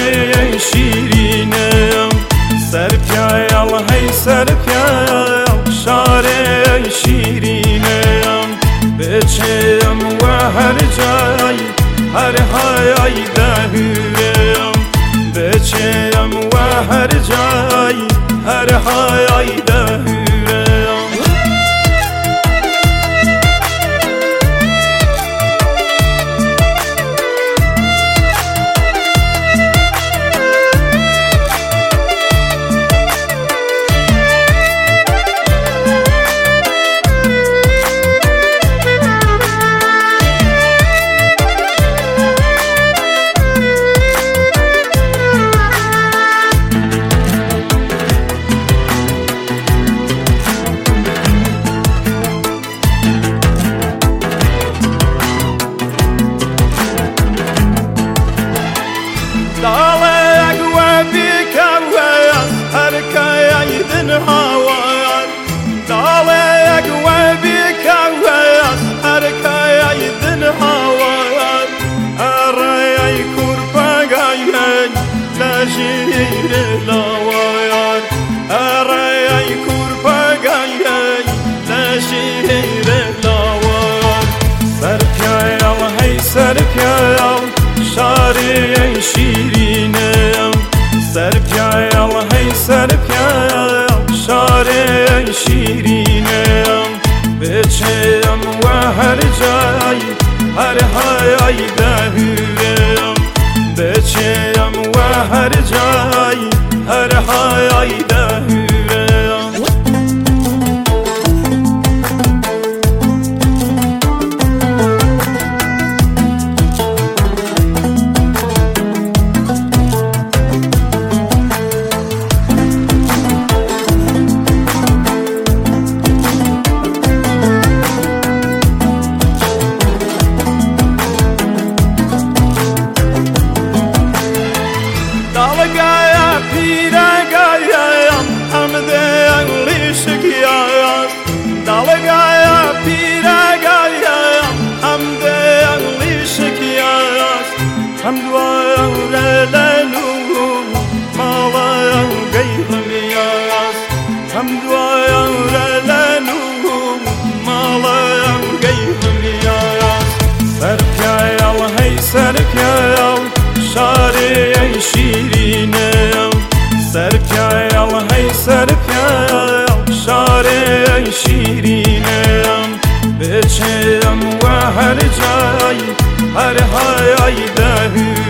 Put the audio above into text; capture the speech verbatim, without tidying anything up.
شاری شیرینم سر پیال هی سر پیال شاری شیرینم بچم و هر جای هر های دهورم بچم و هر جای هر های دهورم دالك وبيك هر كايدن هوار دالك وبيك هر كايدن هوار أرأي كرباقاي لجير لوار أرأي كرباقاي لجير لوار سركايال هي سركايال شاری شیرینم سر پیال هی سر پیال شاری شیرینم بچم و هر جای هر های دهورم بچم و هر جای هر های دهورم Dalgaya piragaya hamde anglishkiyas Dalgaya piragaya hamde anglishkiyas Hamdwa relenu mala gaylmiyas Hamdwa relenu mala gaylmiyas Serkayal hey serkayal şari şirinam سر پیال هی سر پیال شاری شیرینم بچم و هر جای هر های دهورم